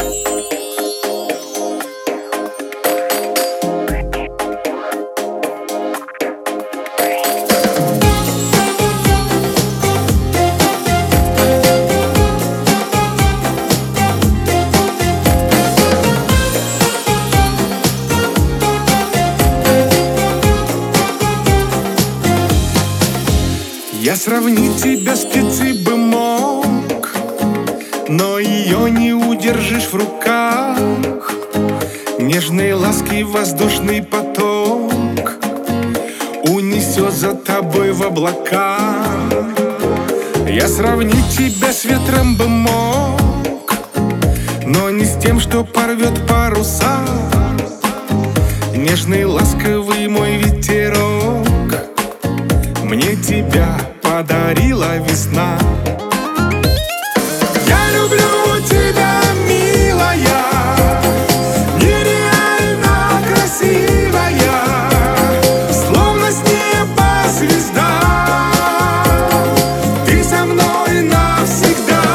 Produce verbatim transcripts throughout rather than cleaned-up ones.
Я сравнить тебя с птицей бы мог, но ее не удержишь в руках. Нежной ласки воздушный поток унесет за тобой в облака. Я сравнить тебя с ветром бы мог, но не с тем, что порвет паруса. Нежный ласковый мой ветерок мне тебя подарила весна. Я люблю тебя, милая, нереально красивая, словно с неба звезда. Ты со мной навсегда.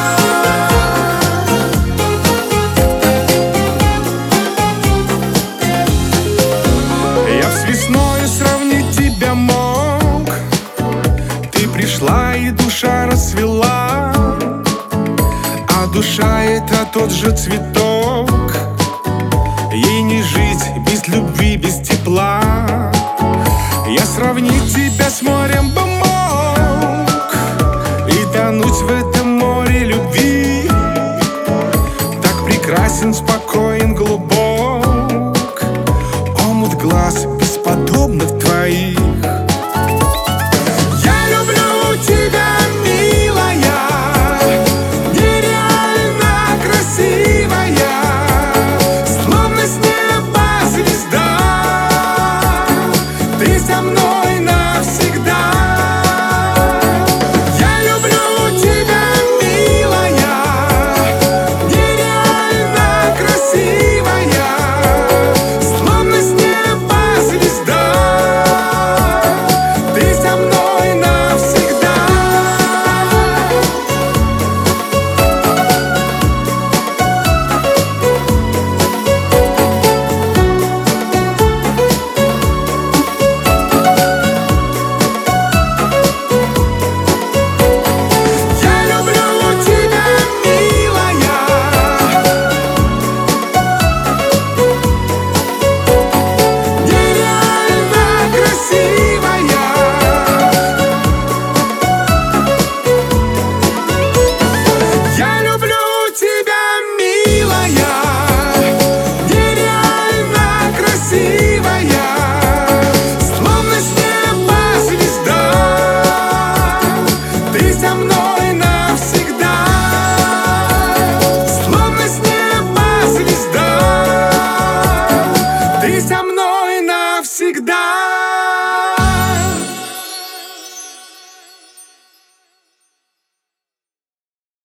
Я с весною сравнить тебя мог, пришла и душа расцвела, а душа — это тот же цветок. Ей не жить без любви, без тепла. Я сравнить тебя с морем